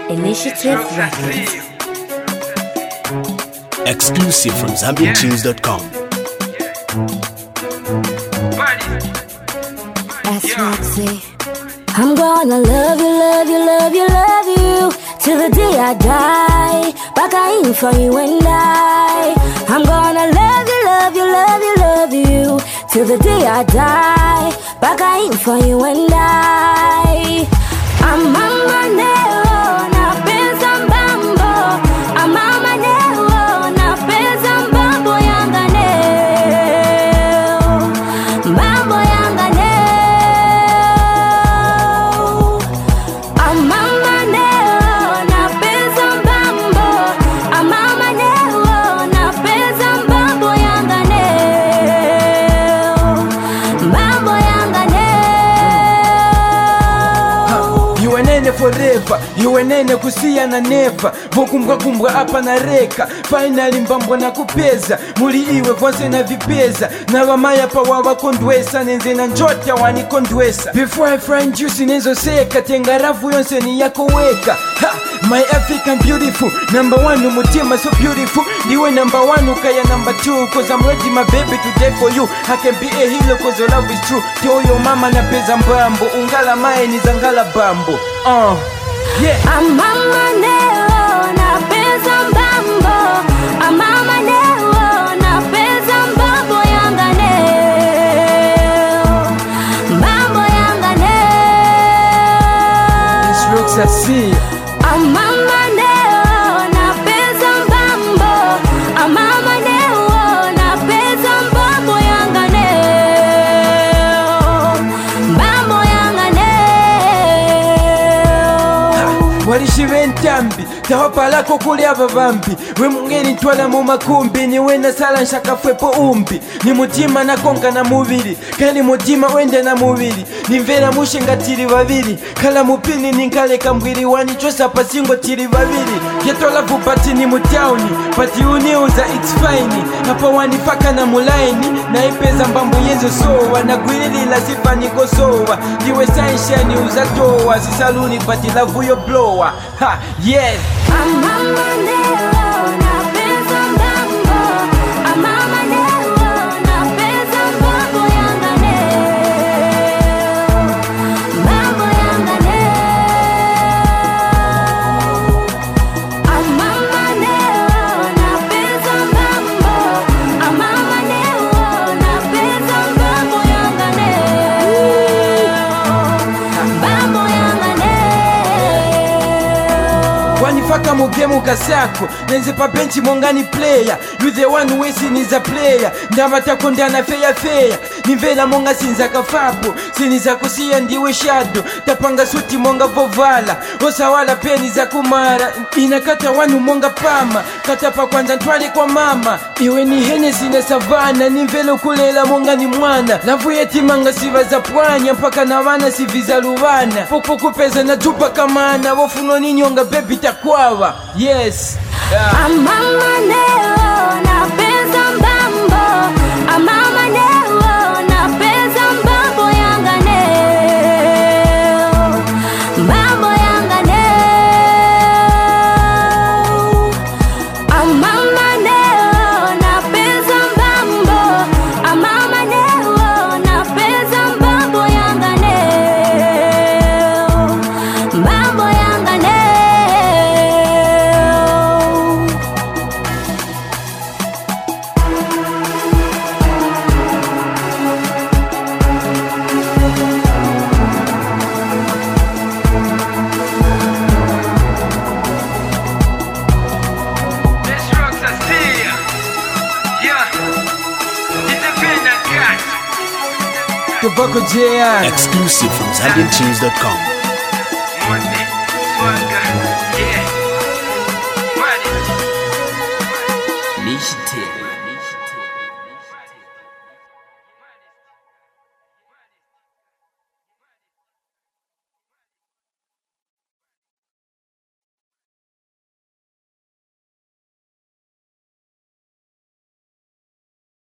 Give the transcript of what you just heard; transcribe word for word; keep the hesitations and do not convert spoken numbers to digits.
Initiative Records. Exclusive from Zambian Tunes dot com. That's Roxy. I'm gonna love you, love you, love you, love you till the day I die. Back I ain't for you and I. I'm gonna love you, love you, love you, love you till the day I die. Back I ain't for you and I. I'm on my nail, na pensa mbambo. I'm on my nail, na pensa mbambo yanga nail. Mbambo yanga nail. I'm on my nail, na pensa mbambo. I'm on my nail, na pensa mbambo yanga nail. Mbambo yanga nail. You nene forever, you nene kusia na never. Vokumbwa kumbwa hapa na reka. Finally mbambwa na kupeza. Muri iwe kwanse na vipeza. Na wamaya pa wawa kondwesa. Nenze na njota wani kondwesa. Before I find you sinezo seka. Tenga rafu yonse ni yako weka. Ha! My African beautiful. Number one umutima so beautiful. Niwe number one ukaya number two. Cause I'm ready my baby to die for you. I can be a hero cause your love is true. Tell your mama na peza mbambo. Ungala mae ni zangala bambo. Uh, yeah. I'm on my nail, na pensa mbambo. I'm on my nail, na pensa mbambo yanga nail. Mbambo yanga nail. This looks I see. I'm on my nail, na pensa mbambo. I'm on my nail, na pensa mbambo yanga nail. Mbambo yanga nail. Walishiwe ntambi tahopa lako kuli aba bambi. We mungeni ntwala mu makumbi. Niwe na sala nshakafwepo umbi. Ni mutima na konga na mubiri. Kali mutima wende na mubiri. Nimvera mushinga tiri babiri. Kala mupini ninkale kambwiri. Wani chosa pasingo tiri babiri. Yetola vupati ni mutauni. Pati uniuza it's fine. Hapa wanifaka na mulaini. Na ipeza mbambu yezo sowa. Na gwirili la sifa niko sowa. Diwe saisha ni uzatowa. Sisaluni pati lavu yo blowa. Ha, yes. I'm on my nail, na pensa mbambo. I'm on my nail, na pensa mbambo yanga nail. Mbambo yanga nail. I'm on my nail, na pensa mbambo. I'm on my nail, na pensa mbambo yanga nail. Mbambo yanga nail. Wanifaka mugemu kasako. Nenze pa benchi mongani player. You the one who is a player. Ndamata kondana feya feya. Nivela monga sinza kafapo. Siniza kusia ndiwe shadow. Tapanga suti monga vovala. Osawala peni za kumara. Inakata wanu monga pama. Katapa kwanza ntwale kwa mama. Iwe ni hene sine savana. Nivelo kulela monga ni mwana. Lavu yetimanga siva za pwanya. Mpaka na wana siviza luwana. Popo kupeza na tupa kamana. Wofuno ni nyonga baby takwawa. Yes. Yeah. I'm on my nail, na pensa mbambo. I'm on my nail, na pensa mbambo yanga nail. Mbambo yanga nail. I'm on my nail, na pensa mbambo. I'm on my nail, na pensa mbambo yanga nail. Mbambo yanga nail. Tobacco J R. Exclusive from Zambian Tunes dot com. Initiative.